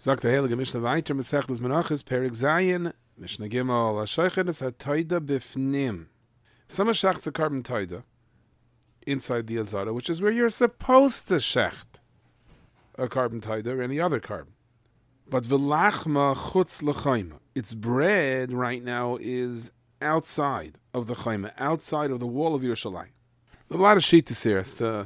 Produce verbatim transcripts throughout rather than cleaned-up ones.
Sagt der Heilige Mishnah weiter, Masechtas Menachos, Perek Zayin, Mishnah Gimel, Hashoichedes HaToida Bifnim. Someone shechts a carbon toida inside the azara, which is where you're supposed to shecht a carbon toida or any other carbon. But v'lachma chutz l'chayma. Its bread right now is outside of the chayma, outside of the wall of Yerushalayim. There's a lot of shittas here as to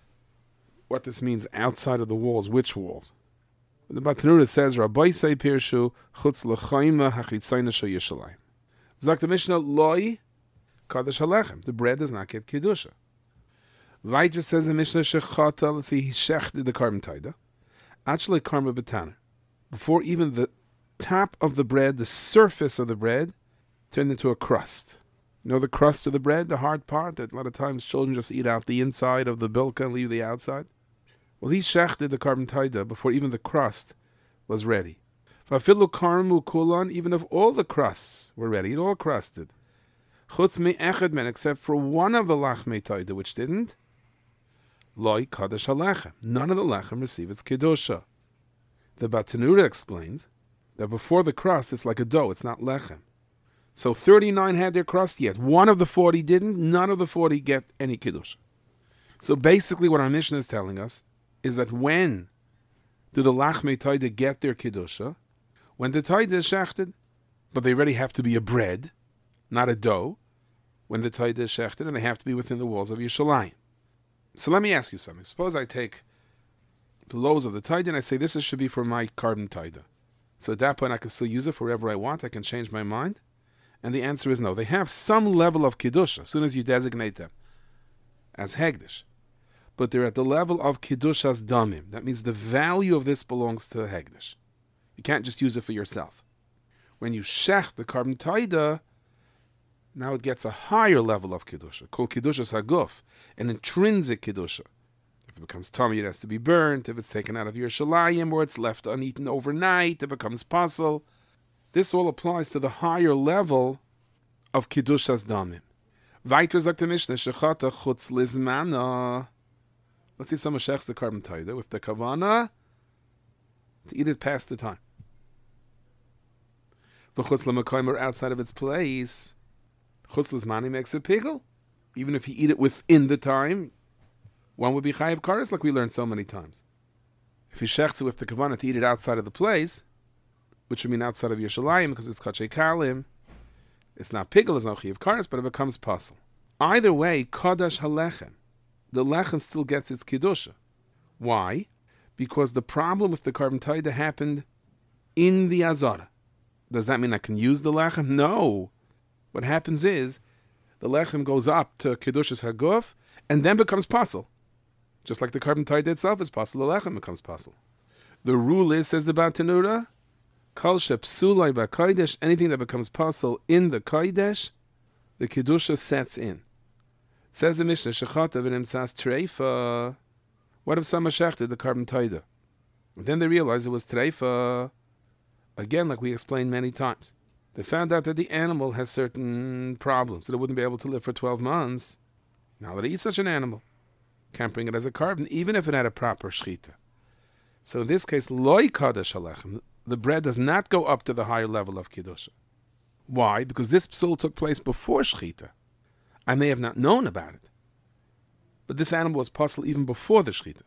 what this means, outside of the walls, which walls. The Batanura says, Rabbi say pirshu chutz l'chayma hachitzayna shel Yerushalayim. Zak the Mishnah loy Kaddish halechem. The bread does not get kedusha. Weiter says the Mishnah shechata. Let's see, he shechted the carbon taida. Actually, karma betaner. Before even the top of the bread, the surface of the bread, turned into a crust. You know the crust of the bread, the hard part that a lot of times children just eat out the inside of the bilka and leave the outside. Well, he shechted the carbon taida before even the crust was ready. Fafilu karmu kulan. Even if all the crusts were ready, it all crusted. Chutz me echad men, except for one of the lachmei taida, which didn't. Loi kaddish halechem. None of the lechem receive its kedusha. The Batanura explains that before the crust, it's like a dough. It's not lechem. So thirty-nine had their crust yet. One of the forty didn't. None of the forty get any kedusha. So basically, what our Mishnah is telling us is that when do the lachmei taida get their kedusha? When the taida is shechted, but they already have to be a bread, not a dough. When the taida is shechted, and they have to be within the walls of Yerushalayim. So let me ask you something. Suppose I take the loaves of the taida and I say this should be for my carbon taida. So at that point I can still use it for wherever I want. I can change my mind. And the answer is no. They have some level of kiddush as soon as you designate them as hegdish. But they're at the level of kiddushas damim. That means the value of this belongs to hegdish. You can't just use it for yourself. When you shech the carbon taida, now it gets a higher level of kedusha, called kedushas haguf, an intrinsic kedusha. If it becomes tummy, it has to be burnt. If it's taken out of Yerushalayim or it's left uneaten overnight, it becomes pasul. This all applies to the higher level of kedushas damim. Weiter sagt the Mishnah, shechata chutz lizmana. Let's see someone shechs the carbon taida with the kavana to eat it past the time. V'chutz l'makayim, or outside of its place. Chutz lizmani makes it pigel. Even if you eat it within the time, one would be chayiv kares, like we learned so many times. If he shechts it with the kavanah to eat it outside of the place, which would mean outside of Yerushalayim, because it's kachei kalim, it's not pigel, it's not chayiv kares, but it becomes pasul. Either way, kadash halechem, the lechem still gets its kiddusha. Why? Because the problem with the carbon taida happened in the azara. Does that mean I can use the lechem? No. What happens is, the lechem goes up to kedushas haguf, and then becomes pasul. Just like the carbon taida itself is pasul, the lechem becomes pasul. The rule is, says the Batanura, kol shepsulai b'kodesh, anything that becomes pasul in the kodesh, the kedusha sets in. Says the Mishnah, shechata v'nimtzas treifa. What if someone shechted the carbon taida? And then they realized it was treifa. Again, like we explained many times. They found out that the animal has certain problems, that it wouldn't be able to live for twelve months. Now that it eats such an animal, can't bring it as a carbon, even if it had a proper shechita. So in this case, loy kadosh halechem, the bread does not go up to the higher level of kiddusha. Why? Because this psul took place before shechita. I may have not known about it, but this animal was pasul even before the shechita.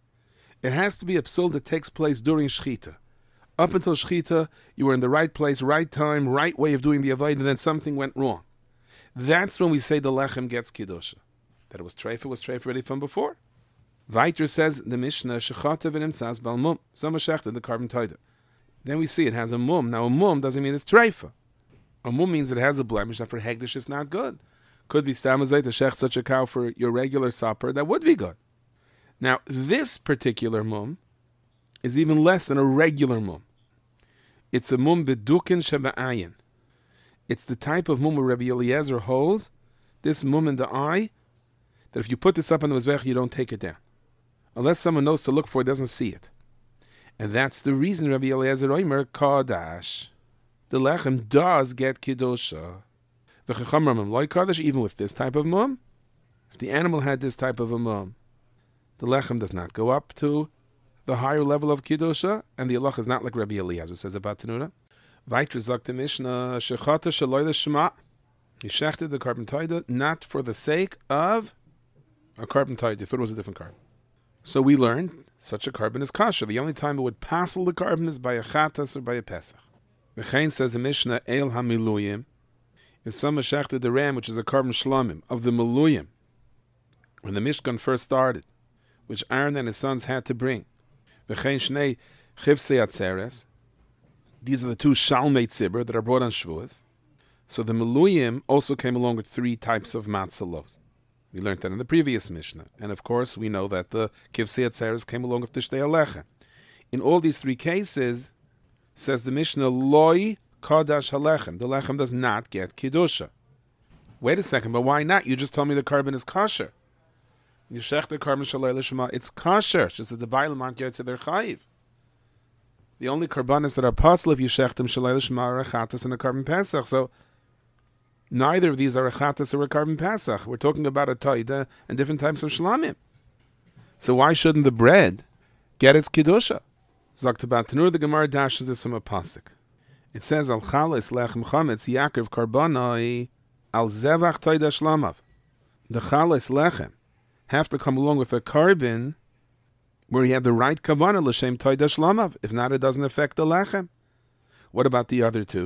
It has to be a psul that takes place during shechita. Up until shechita, you were in the right place, right time, right way of doing the avodah, and then something went wrong. That's when we say the lechem gets kiddusha. That it was treifa, was treifa ready from before. Weiter says the Mishnah, shechata v'nimtzas bal mum. Some shechted the carbon taida. Then we see it has a mum. Now a mum doesn't mean it's treifa. A mum means it has a blemish that for hegdish is not good. Could be stamazay to shech such a cow for your regular supper. That would be good. Now this particular mum is even less than a regular mum. It's a mum bedukin shaba'ayin. It's the type of mum where Rabbi Eliezer holds this mum in the eye, that if you put this up on the mizbech, you don't take it down. Unless someone knows to look for it, doesn't see it. And that's the reason Rabbi Eliezer Oimer, Kadash. The lechem does get kiddusha. V'chacham ramim loy Kadash, even with this type of mum. If the animal had this type of a mum, the lechem does not go up to the higher level of Kiddusha, and the Allah is not like Rabbi Eliezer, says about Tanura. Weiter sagt the Mishnah, Shechata Shaloi L'Shema. He shechted the carbon taida not for the sake of a carbon taida. He thought it was a different carbon. So we learned such a carbon is kasha. The only time it would passel the carbon is by a chatas or by a pesach. V'chein says the Mishnah, El HaMiluyim. If someone shechted the ram, which is a carbon shlamim, of the Miluyim, when the Mishkan first started, which Aaron and his sons had to bring, V'chein Shnei Chivsei Atzeres, these are the two Shalmei Tzibur that are brought on Shavuos. So the Miluyim also came along with three types of matzah loaves. We learned that in the previous Mishnah. And of course, we know that the Kivsei Atzeres came along with the Shtei Alecha. In all these three cases, says the Mishnah, Loi Kodash Halechem. The Lechem does not get Kiddusha. Wait a second, but why not? You just told me the carbon is kosher. You shech the carbon Shaloi L'Shema, it's kosher. It's just that the Bailam aren't Yotze their chayiv. The only carbonas that are possible if you shech them Shaloi L'Shema are a chatas and a carbon pesach. So neither of these are a chatas or a carbon pesach. We're talking about a taida and different types of shlamim. So why shouldn't the bread get its kiddusha? Zakt about Tanur, the Gemara dashes this from a pasuk. It says, Al chalas lechem chametz yaakov karbonai al zevach taida shlamav. The chalas lechem have to come along with a carbon where you have the right kavanah l'shem taida shlamav. If not, it doesn't affect the lechem. What about the other two?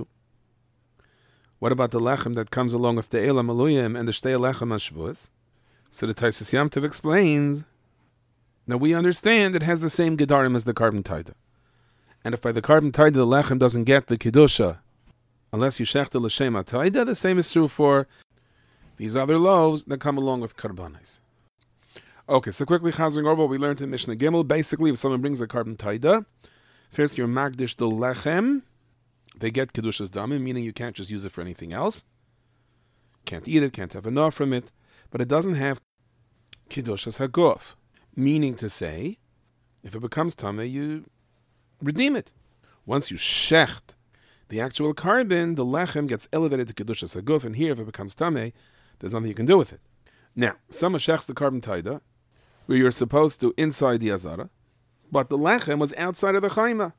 What about the lechem that comes along with the Eila Maluyim and the Shtei Lechem HaShavuos? So the Taisus Yom Tov explains, now we understand it has the same gedarim as the carbon taida. And if by the carbon taida the lechem doesn't get the kiddusha, unless you shechta l'shem taida, the same is true for these other loaves that come along with karbanis. Okay, so quickly chazing over what we learned in Mishnah Gimel. Basically, if someone brings a carbon taida, first you're magdish the lechem, they get Kedushas Damim, meaning you can't just use it for anything else. Can't eat it, can't have enough from it. But it doesn't have Kedushas Haguf, meaning to say, if it becomes Tameh, you redeem it. Once you shecht the actual carbon, the lechem gets elevated to Kedushas Haguf, and here, if it becomes Tameh, there's nothing you can do with it. Now, someone shechts the carbon taida, where you're supposed to inside the azara, but the lechem was outside of the chayma.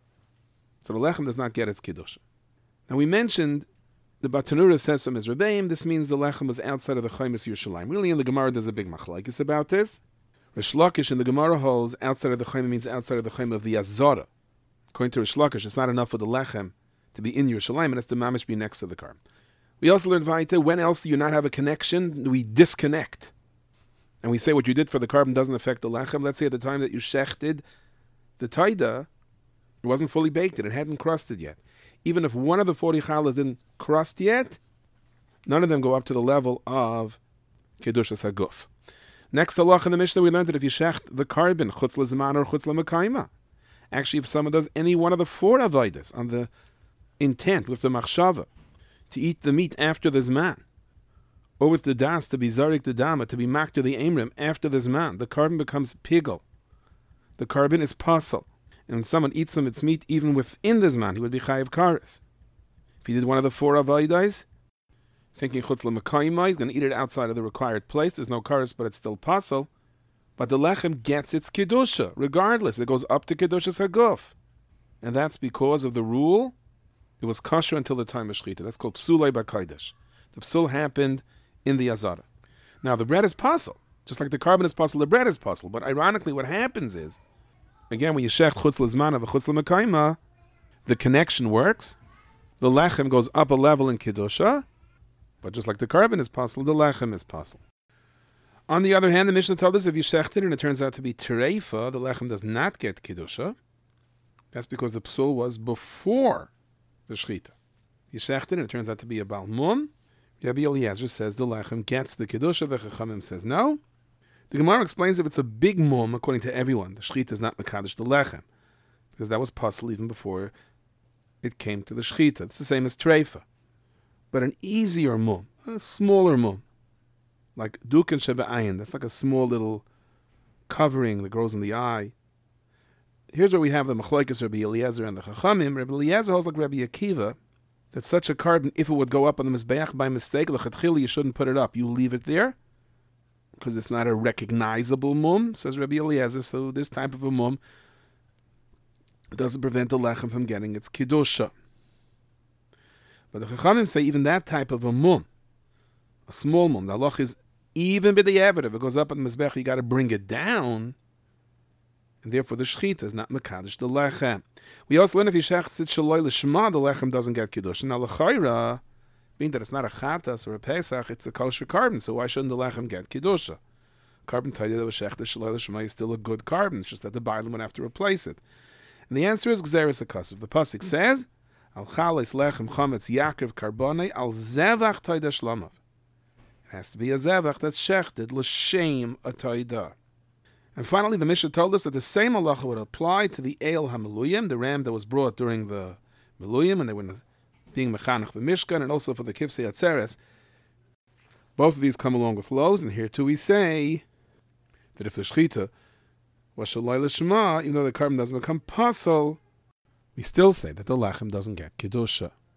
So the lechem does not get its kiddusha. Now we mentioned the Batanura says from his Rebbeim, this means the lechem was outside of the Chaimas Yerushalayim. Really in the Gemara there's a big machlokes about this. Rish Lakish in the Gemara holds outside of the Chayma means outside of the Chayma of the Azara. According to Rish Lakish, it's not enough for the lechem to be in Yerushalayim, and it's the mamish be next to the carbon. We also learned Vaita, when else do you not have a connection? We disconnect. And we say what you did for the carbon doesn't affect the lechem. Let's say at the time that you shechted the taida, it wasn't fully baked, it hadn't crusted yet. Even if one of the forty challahs didn't crust yet, none of them go up to the level of Kedushas Haguf. Next halach in the Mishnah, we learned that if you shecht the carbon, chutz lezman or chutz lemekayma, actually if someone does any one of the four avodas on the intent, with the machshava, to eat the meat after the zman, or with the das, to be zarik the dama, to be mak to the emrim after the zman, the carbon becomes pigel. The carbon is pasal. And when someone eats some its meat, even within the zman, he would be chayiv kares. If he did one of the four avodas, thinking chutz lemekayma, he's going to eat it outside of the required place. There's no kares, but it's still pasal. But the lechem gets its kedusha, regardless. It goes up to kedushas haguf. And that's because of the rule, it was kosher until the time of shechita. That's called psulei b'kodesh. The psul happened in the azara. Now, the bread is pasal. Just like the carbon is pasal, the bread is pasal. But ironically, what happens is, again, when you shech chutz lezman of chutz lemekayma, the connection works. The lechem goes up a level in kedusha, but just like the carbon is pasal, the lechem is pasal. On the other hand, the Mishnah told us if you shecht it and it turns out to be tereifa, the lechem does not get kedusha. That's because the psul was before the shechita. You shecht it and it turns out to be a balmum. Rabbi Eliezer says the lechem gets the kedusha. The Chachamim says no. The Gemara explains if it's a big mum, according to everyone, the shechita is not mekadosh the lechem, because that was possible even before it came to the shechita. It's the same as treifa. But an easier mum, a smaller mum, like duken shebe'ayin, that's like a small little covering that grows in the eye. Here's where we have the machlokes Rabbi Eliezer and the Chachamim. Rabbi Eliezer holds like Rabbi Akiva, that such a carbon, if it would go up on the mizbeach by mistake, l'chatchila, you shouldn't put it up. You leave it there, because it's not a recognizable mum, says Rabbi Eliezer. So this type of a mum, doesn't prevent the lechem from getting its Kedusha. But the Chachamim say even that type of a mum, a small mum, the halach is even by the avid, if it goes up on the Mizbech, you got to bring it down, and therefore the Shechita is not Mekadosh the lechem. We also learn if you shechts it shaloi l'shema, the lechem doesn't get Kedusha. Now l'chayra, being that it's not a Chatas or a Pesach, it's a kosher carbon, so why shouldn't the lechem get Kedusha? Carbon taida that was shechts shaloi l'shema is still a good carbon, it's just that the Bailam would have to replace it. And the answer is Gzeres HaKasav. The Pasuk says, Al chales lechem chametz Yaakov karbonei al zevach taida shlamav. It has to be a zevach that's shechted l'shem a taida. And finally, the Mishnah told us that the same halacha would apply to the Eil HaMeluyim, the ram that was brought during the Meluyim, and they were being mechanech the Mishkan, and also for the Kivsei Atzeres. Both of these come along with loaves, and here too we say that if the Shechita was shaloi l'shema, even though the carbon doesn't become pasol, we still say that the lechem doesn't get Kedusha.